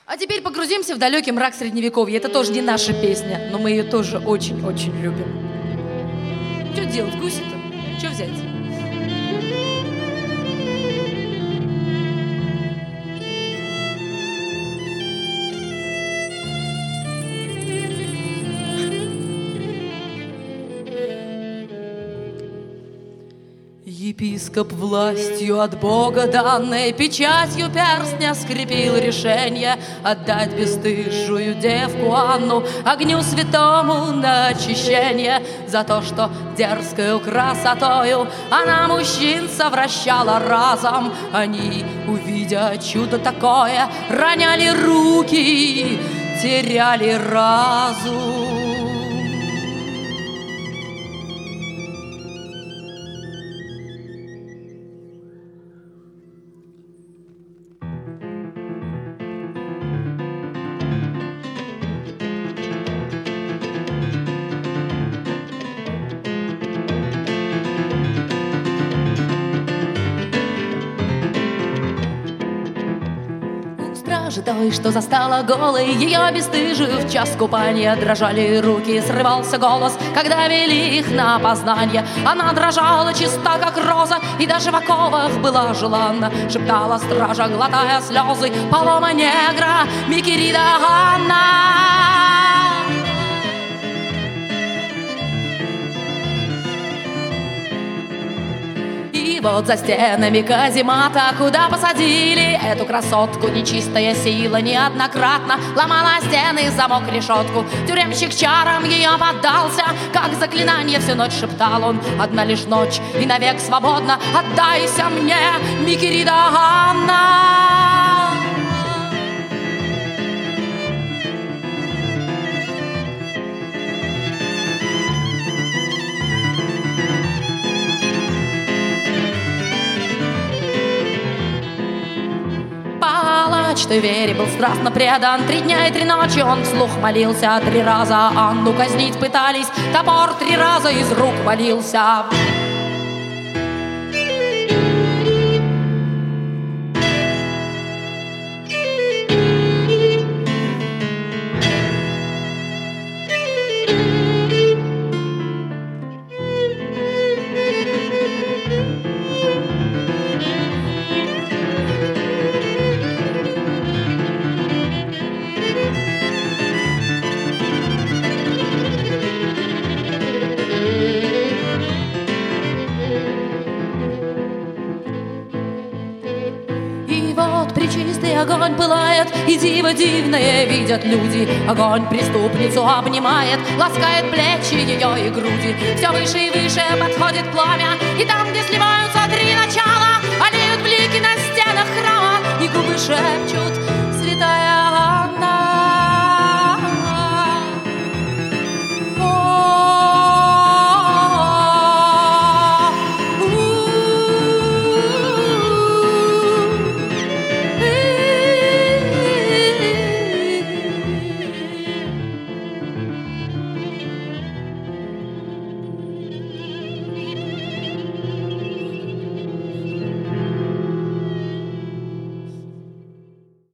А теперь погрузимся в далекий мрак Средневековья. Это тоже не наша песня, но мы ее тоже очень-очень любим. Что делать, гуси-то? Что взять? Епископ властью от Бога данной, печатью перстня скрепил решение отдать бесстыжую девку Анну огню святому на очищение за то, что дерзкою красотою она мужчин совращала разом. Они, увидя чудо такое, роняли руки, теряли разум. Той, что застала голой ее бесстыжую в час купания, дрожали руки, срывался голос, когда вели их на опознание. Она дрожала чиста, как роза, и даже в оковах была желанна. Шептала стража, глотая слезы: «Палома негра, ми querida Анна». И вот за стенами каземата, куда посадили эту красотку, нечистая сила неоднократно ломала стены, замок, решетку. Тюремщик чарам ее поддался, как заклинание всю ночь шептал он: «Одна лишь ночь и навек свободно, отдайся мне, ми querida Анна». Палач той вере был страстно предан. 3 дня и 3 ночи он вслух молился. 3 раза Анну казнить пытались, топор 3 раза из рук валился. Пречистый огонь пылает, и диво дивное видят люди. Огонь преступницу обнимает, ласкает плечи ее и груди. Все выше и выше подходит пламя, и там, где сливаются 3 ночи,